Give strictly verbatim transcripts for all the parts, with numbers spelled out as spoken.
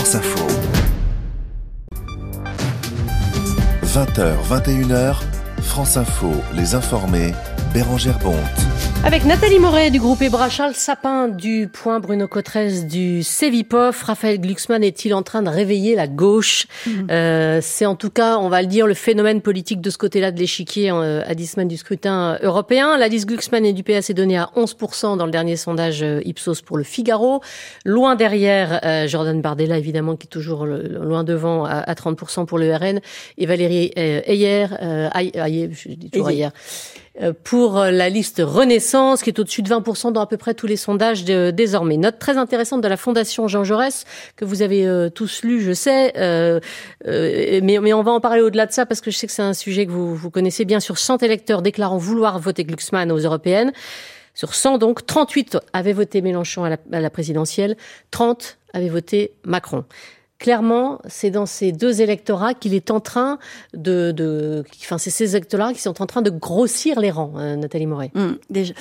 France Info. vingt heures, vingt et une heures, France Info, les informés, Bérangère Bonte. Avec Nathalie Moret du groupe Ebra, Charles Sapin du Point, Bruno Cotresse du Cevipof, Raphaël Glucksmann est-il en train de réveiller la gauche ? mmh. euh, C'est en tout cas, on va le dire, le phénomène politique de ce côté-là de l'échiquier euh, à dix semaines du scrutin européen. L'Alice Glucksmann et du P S est donnée à onze pour cent dans le dernier sondage euh, Ipsos pour le Figaro. Loin derrière, euh, Jordan Bardella, évidemment, qui est toujours le, loin devant à, à trente pour cent pour le R N. Et Valérie euh, Ayer, euh, Ayer, je dis toujours Ayer, pour la liste Renaissance, qui est au-dessus de vingt pour cent dans à peu près tous les sondages de, désormais. Note très intéressante de la Fondation Jean Jaurès, que vous avez euh, tous lu, je sais, euh, euh, mais, mais on va en parler au-delà de ça, parce que je sais que c'est un sujet que vous, vous connaissez bien. Sur cent électeurs déclarant vouloir voter Glucksmann aux européennes, sur cent donc, trente-huit avaient voté Mélenchon à la, à la présidentielle, trente avaient voté Macron. Clairement, c'est dans ces deux électorats qu'il est en train de, de, enfin, c'est ces électorats qui sont en train de grossir les rangs, euh, Nathalie Moret. Mmh, déjà.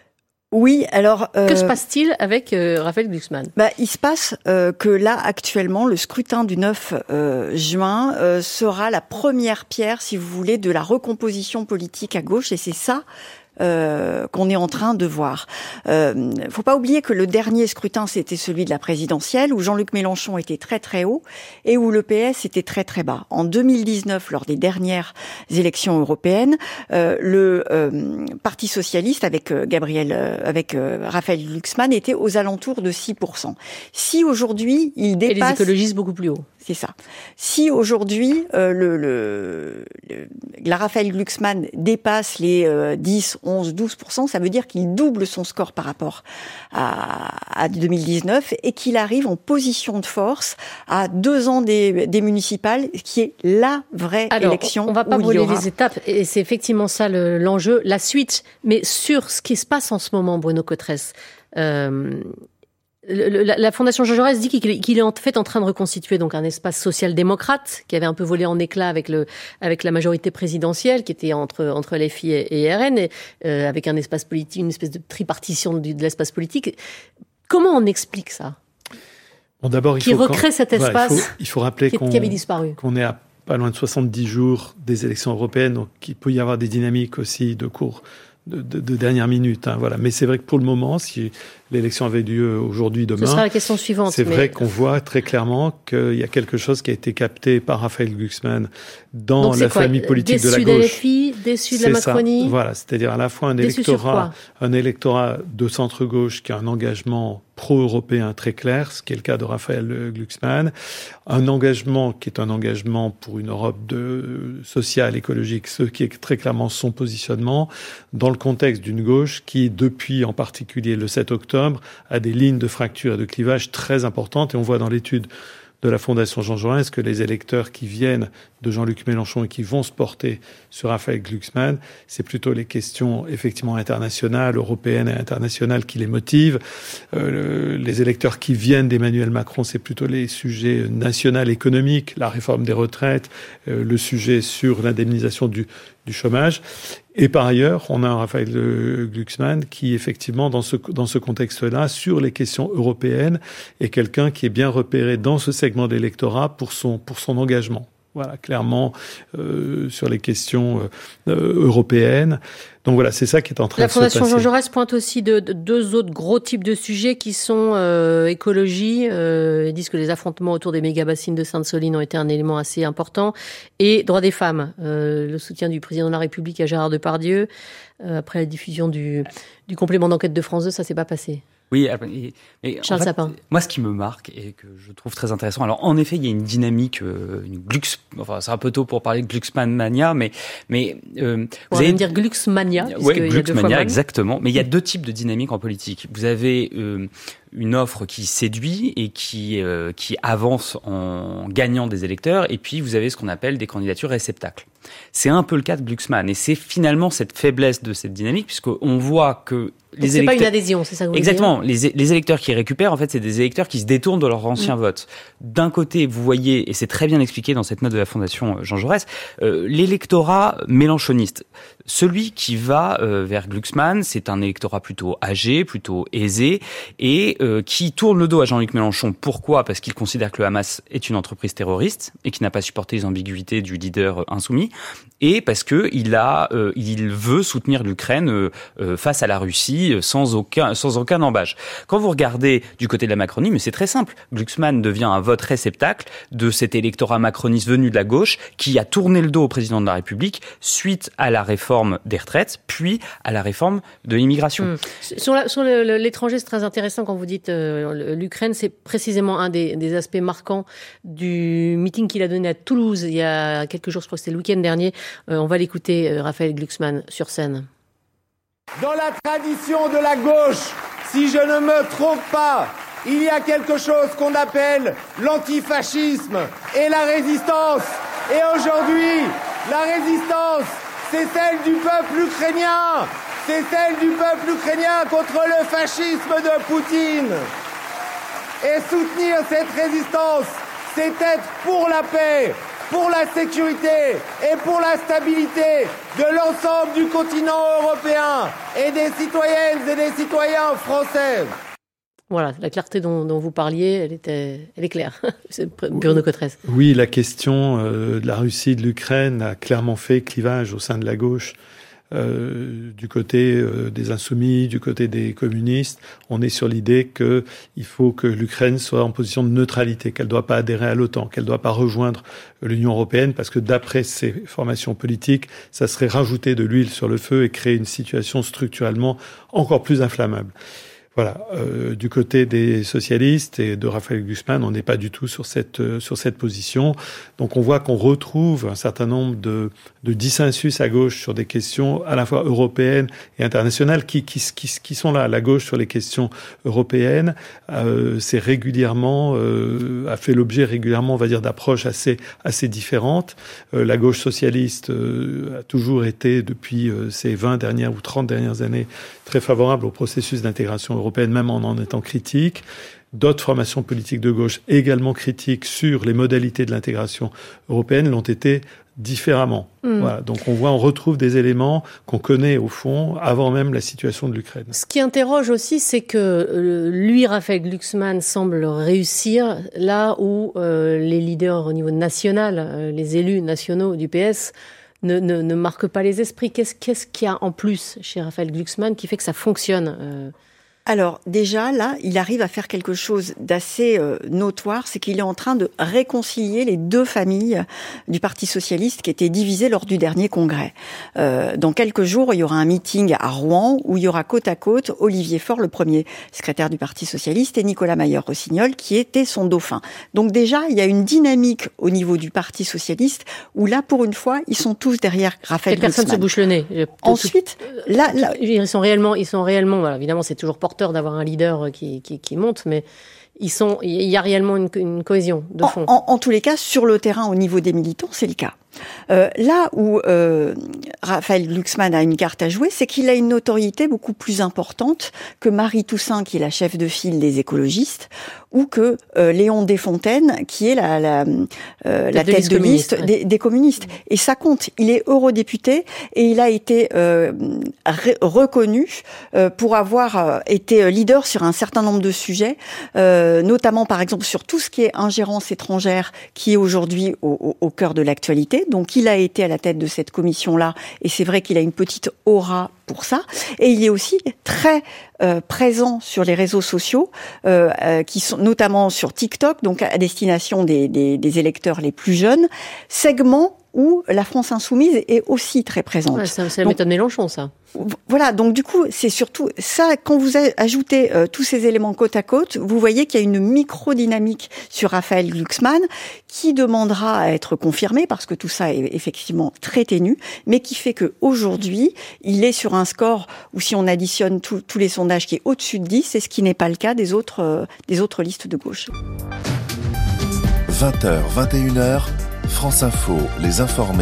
Oui, alors... Euh, que se passe-t-il avec euh, Raphaël Glucksmann ? Bah, il se passe euh, que là, actuellement, le scrutin du neuf euh, juin euh, sera la première pierre, si vous voulez, de la recomposition politique à gauche, et c'est ça Euh, qu'on est en train de voir. Euh, faut pas oublier que le dernier scrutin, c'était celui de la présidentielle, où Jean-Luc Mélenchon était très très haut et où le P S était très très bas. En deux mille dix-neuf, lors des dernières élections européennes, euh, le euh, Parti socialiste avec euh, Gabriel, euh, avec euh, Raphaël Glucksmann était aux alentours de six pour cent. Si aujourd'hui il dépasse, et les écologistes beaucoup plus haut. C'est ça. Si aujourd'hui euh, le, le, le la Raphaël Glucksmann dépasse les euh, dix, onze, douze pour cent, ça veut dire qu'il double son score par rapport à, à deux mille dix-neuf et qu'il arrive en position de force à deux ans des, des municipales, qui est la vraie Alors, élection. On va pas brûler aura... les étapes, et c'est effectivement ça le, l'enjeu, la suite. Mais sur ce qui se passe en ce moment, Bruno Cotresse, euh, Le, la, la Fondation Jean Jaurès dit qu'il, qu'il est en fait en train de reconstituer donc un espace social-démocrate qui avait un peu volé en éclats avec le avec la majorité présidentielle qui était entre entre L F I et, et R N, et, euh, avec un espace politique, une espèce de tripartition de, de l'espace politique. Comment on explique ça ? Bon, d'abord, il qui faut recrée cet espace voilà, il, faut, il faut rappeler qui, qu'on, qui avait disparu. qu'on est à pas loin de soixante-dix jours des élections européennes, donc il peut y avoir des dynamiques aussi de cours. De, de, de dernière minute, hein, voilà. Mais c'est vrai que pour le moment, si l'élection avait lieu aujourd'hui, demain, ce sera la question suivante. C'est mais... vrai qu'on voit très clairement qu'il y a quelque chose qui a été capté par Raphaël Glucksmann dans Donc la quoi, famille politique de la gauche. Déçu de L F I, déçu de la Macronie. Ça. Voilà, c'est-à-dire à la fois un déçu électorat, un électorat de centre-gauche qui a un engagement pro-européen très clair, ce qui est le cas de Raphaël Glucksmann, un engagement qui est un engagement pour une Europe de sociale, écologique, ce qui est très clairement son positionnement, dans le contexte d'une gauche qui, depuis en particulier le sept octobre, a des lignes de fracture et de clivage très importantes, et on voit dans l'étude de la Fondation Jean Jaurès que les électeurs qui viennent de Jean-Luc Mélenchon et qui vont se porter sur Raphaël Glucksmann, c'est plutôt les questions effectivement internationales, européennes et internationales qui les motivent. Euh, les électeurs qui viennent d'Emmanuel Macron, c'est plutôt les sujets nationaux économiques, la réforme des retraites, euh, le sujet sur l'indemnisation du, du chômage. Et par ailleurs, on a un Raphaël Glucksmann qui, effectivement, dans ce, dans ce contexte-là, sur les questions européennes, est quelqu'un qui est bien repéré dans ce segment d'électorat pour son, pour son engagement. Voilà, clairement, euh, sur les questions euh, européennes. Donc voilà, c'est ça qui est en train la de se passer. La Fondation Jean Jaurès pointe aussi de, de deux autres gros types de sujets qui sont euh, écologie. Euh, ils disent que les affrontements autour des méga-bassines de Sainte-Soline ont été un élément assez important. Et droits des femmes. Euh, le soutien du président de la République à Gérard Depardieu. Euh, après la diffusion du, du complément d'enquête de France deux, ça s'est pas passé. Oui, et, et Charles en fait, Sapin. Moi, ce qui me marque et que je trouve très intéressant, alors en effet, il y a une dynamique, euh, une Glux, enfin c'est un peu tôt pour parler de Glucksmann mania, mais mais euh, on vous va avez dire Glucksmania. Oui, Glucksmania, exactement. Mais il y a deux types de dynamiques en politique. Vous avez euh, une offre qui séduit et qui euh, qui avance en gagnant des électeurs, et puis vous avez ce qu'on appelle des candidatures réceptacles. C'est un peu le cas de Glucksmann, et c'est finalement cette faiblesse de cette dynamique, puisqu'on voit que les c'est électeurs... pas une adhésion, c'est ça que vous Exactement. voulez dire. Les, les électeurs qui récupèrent, en fait, c'est des électeurs qui se détournent de leur ancien mmh. vote. D'un côté, vous voyez, et c'est très bien expliqué dans cette note de la Fondation Jean Jaurès, euh, l'électorat mélenchoniste. Celui qui va euh, vers Glucksmann, c'est un électorat plutôt âgé, plutôt aisé, et euh, qui tourne le dos à Jean-Luc Mélenchon. Pourquoi ? Parce qu'il considère que le Hamas est une entreprise terroriste et qui n'a pas supporté les ambiguïtés du leader insoumis, et parce que il a, euh, il veut soutenir l'Ukraine euh, euh, face à la Russie sans aucun, sans aucun embâche. Quand vous regardez du côté de la Macronie, mais c'est très simple, Glucksmann devient un vote réceptacle de cet électorat macroniste venu de la gauche qui a tourné le dos au président de la République suite à la réforme des retraites, puis à la réforme de l'immigration. Mmh. Sur, la, sur le, le, l'étranger, c'est très intéressant quand vous dites euh, l'Ukraine, c'est précisément un des, des aspects marquants du meeting qu'il a donné à Toulouse il y a quelques jours, je crois que c'était le week-end dernier. Euh, on va l'écouter, euh, Raphaël Glucksmann, sur scène. Dans la tradition de la gauche, si je ne me trompe pas, il y a quelque chose qu'on appelle l'antifascisme et la résistance. Et aujourd'hui, la résistance, c'est celle du peuple ukrainien. C'est celle du peuple ukrainien contre le fascisme de Poutine. Et soutenir cette résistance, c'est être pour la paix, pour la sécurité et pour la stabilité de l'ensemble du continent européen et des citoyennes et des citoyens français. Voilà, la clarté dont, dont vous parliez, elle, était, elle est claire. C'est Bruno Cotrez. Oui, la question euh, de la Russie, de l'Ukraine a clairement fait clivage au sein de la gauche. Euh, du côté euh, des insoumis, du côté des communistes, on est sur l'idée qu'il faut que l'Ukraine soit en position de neutralité, qu'elle ne doit pas adhérer à l'OTAN, qu'elle ne doit pas rejoindre l'Union européenne, parce que d'après ces formations politiques, ça serait rajouter de l'huile sur le feu et créer une situation structurellement encore plus inflammable. Voilà, euh, du côté des socialistes et de Raphaël Glucksmann, on n'est pas du tout sur cette euh, sur cette position. Donc on voit qu'on retrouve un certain nombre de de dissensus à gauche sur des questions à la fois européennes et internationales qui qui qui, qui sont là. La gauche sur les questions européennes, euh, c'est régulièrement euh, a fait l'objet régulièrement, on va dire, d'approches assez assez différentes. Euh, la gauche socialiste euh, a toujours été depuis euh, ces vingt dernières ou trente dernières années très favorable au processus d'intégration européenne, même en en étant critique. D'autres formations politiques de gauche, également critiques sur les modalités de l'intégration européenne, l'ont été différemment. Mmh. Voilà. Donc on voit, on retrouve des éléments qu'on connaît au fond, avant même la situation de l'Ukraine. Ce qui interroge aussi, c'est que euh, lui, Raphaël Glucksmann, semble réussir là où euh, les leaders au niveau national, euh, les élus nationaux du P S, Ne, ne, ne marque pas les esprits. Qu'est-ce, qu'est-ce qu'il y a en plus chez Raphaël Glucksmann qui fait que ça fonctionne euh... Alors déjà, là, il arrive à faire quelque chose d'assez euh, notoire, c'est qu'il est en train de réconcilier les deux familles du Parti socialiste qui étaient divisées lors du dernier congrès. Euh, dans quelques jours, il y aura un meeting à Rouen où il y aura côte à côte Olivier Faure, le premier secrétaire du Parti socialiste, et Nicolas Mayer-Rossignol, qui était son dauphin. Donc déjà, il y a une dynamique au niveau du Parti socialiste où là, pour une fois, ils sont tous derrière Raphaël Glucksmann. Personne se bouche le nez. Ensuite, là, là, ils sont réellement, ils sont réellement, voilà, évidemment, c'est toujours porteur d'avoir un leader qui, qui, qui monte, mais ils sont, il y a réellement une, une cohésion de fond. En, en, en tous les cas, sur le terrain, au niveau des militants, c'est le cas. Euh, là où euh, Raphaël Glucksmann a une carte à jouer, c'est qu'il a une notoriété beaucoup plus importante que Marie Toussaint, qui est la chef de file des écologistes, ou que euh, Léon Desfontaines, qui est la, la, euh, la tête de liste ouais. des, des communistes. Et ça compte. Il est eurodéputé et il a été euh, re- reconnu euh, pour avoir euh, été leader sur un certain nombre de sujets, euh, notamment par exemple sur tout ce qui est ingérence étrangère, qui est aujourd'hui au, au, au cœur de l'actualité. Donc il a été à la tête de cette commission-là, et c'est vrai qu'il a une petite aura pour ça. Et il est aussi très euh, présent sur les réseaux sociaux, euh, euh, qui sont notamment sur TikTok, donc à destination des, des, des électeurs les plus jeunes, segment où la France insoumise est aussi très présente. Ouais, c'est la méthode Mélenchon, ça. Voilà, donc du coup, c'est surtout ça, quand vous ajoutez euh, tous ces éléments côte à côte, vous voyez qu'il y a une micro-dynamique sur Raphaël Glucksmann qui demandera à être confirmée, parce que tout ça est effectivement très ténu, mais qui fait qu'aujourd'hui, il est sur un score où, si on additionne tout, tous les sondages, qui est au-dessus de dix, c'est ce qui n'est pas le cas des autres, euh, des autres listes de gauche. vingt heures, vingt et une heures, France Info, les informés,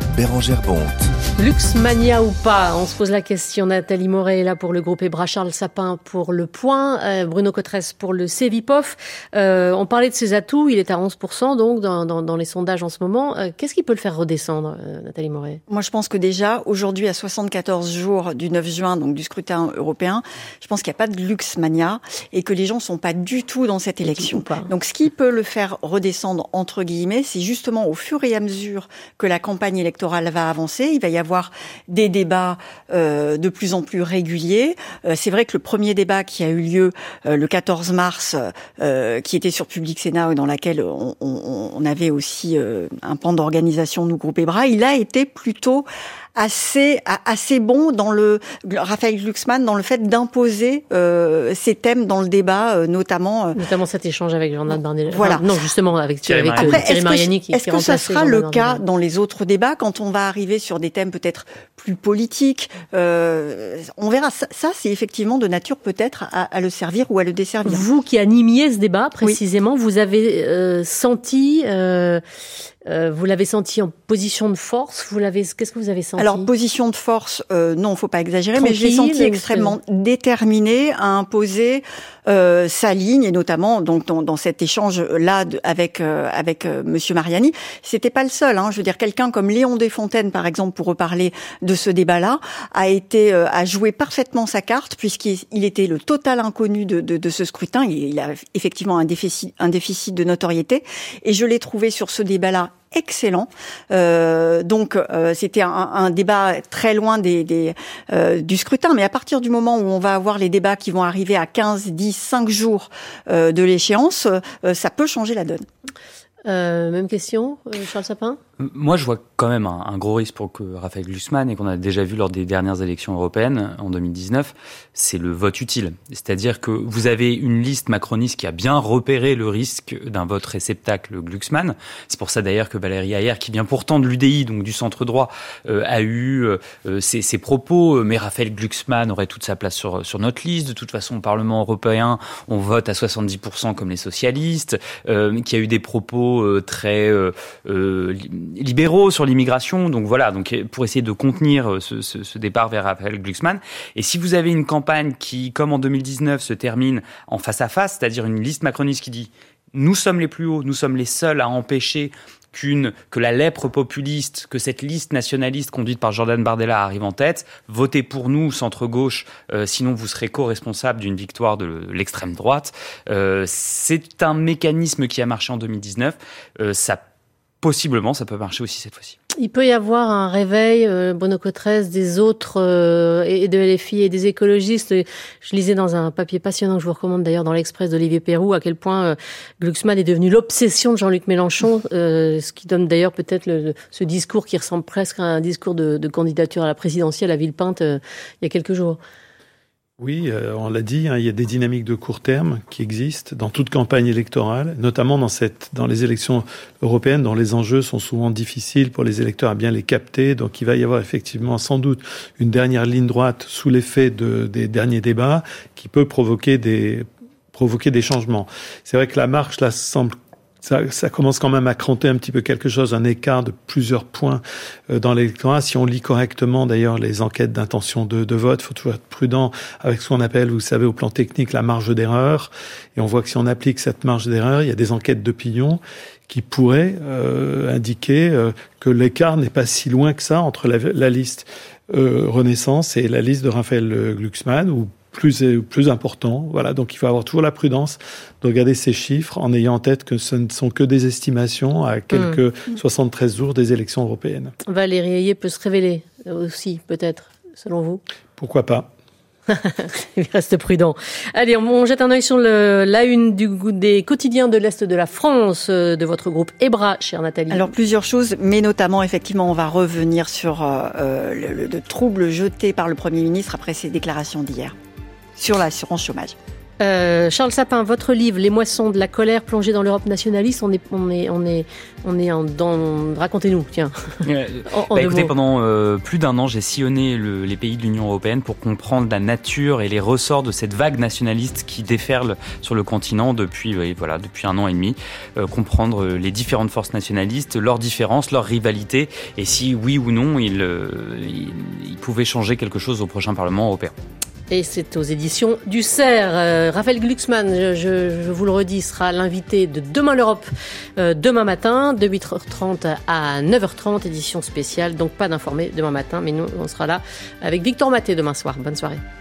Bérangère Bonte. Luxmania ou pas, on se pose la question. Nathalie Moret est là pour le groupe EBRA, Charles Sapin pour Le Point, euh, Bruno Cotresse pour le Cevipof. Euh, on parlait de ses atouts, il est à onze pour cent donc dans, dans, dans les sondages en ce moment. Euh, qu'est-ce qui peut le faire redescendre, euh, Nathalie Moret ? Moi, je pense que déjà, aujourd'hui, à soixante-quatorze jours du neuf juin, donc du scrutin européen, je pense qu'il n'y a pas de Luxmania et que les gens ne sont pas du tout dans cette élection. Donc, ce qui peut le faire redescendre, entre guillemets, c'est justement au fur et à mesure que la campagne électorale va avancer, il va y avoir des débats euh, de plus en plus réguliers. Euh, c'est vrai que le premier débat qui a eu lieu euh, le quatorze mars, euh, qui était sur Public Sénat, dans laquelle on, on, on avait aussi euh, un pan d'organisation, nous, groupe EBRA, il a été plutôt assez assez bon dans le Raphaël Glucksmann dans le fait d'imposer euh, ces thèmes dans le débat, euh, notamment euh, notamment cet échange avec Jordan Bardella. Voilà. Enfin, non, justement avec Thierry, avec, Après, Thierry Mariani qui est-ce qui que ça sera le Jordan cas Bardella. dans les autres débats quand on va arriver sur des thèmes peut-être plus politiques, euh, on verra. Ça, ça c'est effectivement de nature peut-être à, à le servir ou à le desservir. Vous qui animiez ce débat précisément, oui. vous avez euh, senti euh, Euh, vous l'avez senti en position de force. Vous l'avez. Qu'est-ce que vous avez senti ? Alors position de force, euh, non, faut pas exagérer, Tranquille, mais je l'ai senti extrêmement déterminé à imposer euh, sa ligne, et notamment donc dans, dans cet échange là avec euh, avec euh, Monsieur Mariani. C'était pas le seul. Hein, je veux dire, quelqu'un comme Léon Desfontaines, par exemple, pour reparler de ce débat-là, a été euh, a joué parfaitement sa carte puisqu'il il était le total inconnu de, de, de ce scrutin. Il, il a effectivement un déficit un déficit de notoriété, et je l'ai trouvé sur ce débat-là excellent. Euh, donc euh, c'était un, un débat très loin des, des euh, du scrutin, mais à partir du moment où on va avoir les débats qui vont arriver à quinze, dix, cinq jours euh, de l'échéance, euh, ça peut changer la donne. Euh, même question, Charles Sapin ? Moi, je vois quand même un, un gros risque pour que Raphaël Glucksmann, et qu'on a déjà vu lors des dernières élections européennes en deux mille dix-neuf, c'est le vote utile. C'est-à-dire que vous avez une liste macroniste qui a bien repéré le risque d'un vote réceptacle Glucksmann. C'est pour ça d'ailleurs que Valérie Hayer, qui vient pourtant de l'U D I, donc du centre droit, euh, a eu euh, ses, ses propos. Mais Raphaël Glucksmann aurait toute sa place sur, sur notre liste. De toute façon, au Parlement européen, on vote à soixante-dix pour cent comme les socialistes. Euh, qui a eu des propos euh, très euh, euh, libéraux sur l'immigration, donc voilà, donc pour essayer de contenir ce, ce, ce départ vers Raphaël Glucksmann. Et si vous avez une campagne qui, comme en deux mille dix-neuf, se termine en face à face, c'est-à-dire une liste macroniste qui dit « nous sommes les plus hauts, nous sommes les seuls à empêcher qu'une que la lèpre populiste, que cette liste nationaliste conduite par Jordan Bardella arrive en tête, votez pour nous, centre-gauche, euh, sinon vous serez co-responsable d'une victoire de l'extrême droite. Euh, » c'est un mécanisme qui a marché en deux mille dix-neuf. Euh, ça Possiblement, ça peut marcher aussi cette fois-ci. Il peut y avoir un réveil, euh, Bruno Cotresse, des autres, euh, et de L F I et des écologistes. Je lisais dans un papier passionnant que je vous recommande d'ailleurs dans l'Express d'Olivier Perroux, à quel point euh, Glucksmann est devenu l'obsession de Jean-Luc Mélenchon, euh, ce qui donne d'ailleurs peut-être le, ce discours qui ressemble presque à un discours de, de candidature à la présidentielle à Villepinte euh, il y a quelques jours. Oui, euh, on l'a dit, hein, il y a des dynamiques de court terme qui existent dans toute campagne électorale, notamment dans cette, dans les élections européennes, dont les enjeux sont souvent difficiles pour les électeurs à bien les capter. Donc, il va y avoir effectivement sans doute une dernière ligne droite sous l'effet de, des derniers débats qui peut provoquer des, provoquer des changements. C'est vrai que la marche là semble Ça, ça commence quand même à cranter un petit peu quelque chose, un écart de plusieurs points euh, dans l'électorat. Si on lit correctement, d'ailleurs, les enquêtes d'intention de, de vote, il faut toujours être prudent avec ce qu'on appelle, vous savez, au plan technique, la marge d'erreur. Et on voit que si on applique cette marge d'erreur, il y a des enquêtes d'opinion qui pourraient euh, indiquer euh, que l'écart n'est pas si loin que ça entre la, la liste euh, Renaissance et la liste de Raphaël Glucksmann, ou plus plus important. Voilà, donc il faut avoir toujours la prudence de regarder ces chiffres en ayant en tête que ce ne sont que des estimations à quelques mmh. soixante-treize jours des élections européennes. Valérie Hayer peut se révéler aussi, peut-être, selon vous ? Pourquoi pas ? Il reste prudent. Allez, on, on jette un œil sur le, la une du, des quotidiens de l'Est de la France, euh, de votre groupe EBRA, chère Nathalie. Alors, plusieurs choses, mais notamment, effectivement, on va revenir sur euh, le, le, le trouble jeté par le Premier ministre après ses déclarations d'hier sur l'assurance chômage. Euh, Charles Sapin, votre livre, Les moissons de la colère plongée dans l'Europe nationaliste, on est, on est, on est, on est en, dans, racontez-nous, tiens. Euh, en, en bah, écoutez, mots. pendant euh, plus d'un an, j'ai sillonné le, les pays de l'Union européenne pour comprendre la nature et les ressorts de cette vague nationaliste qui déferle sur le continent depuis, euh, voilà, depuis un an et demi. Euh, comprendre les différentes forces nationalistes, leurs différences, leurs rivalités, et si oui ou non, ils, euh, ils, ils pouvaient changer quelque chose au prochain Parlement européen. Et c'est aux éditions du Cerf. Euh, Raphaël Glucksmann, je, je, je vous le redis, sera l'invité de Demain l'Europe euh, demain matin, de huit heures trente à neuf heures trente, édition spéciale. Donc pas d'informés demain matin, mais nous, on sera là avec Victor Maté demain soir. Bonne soirée.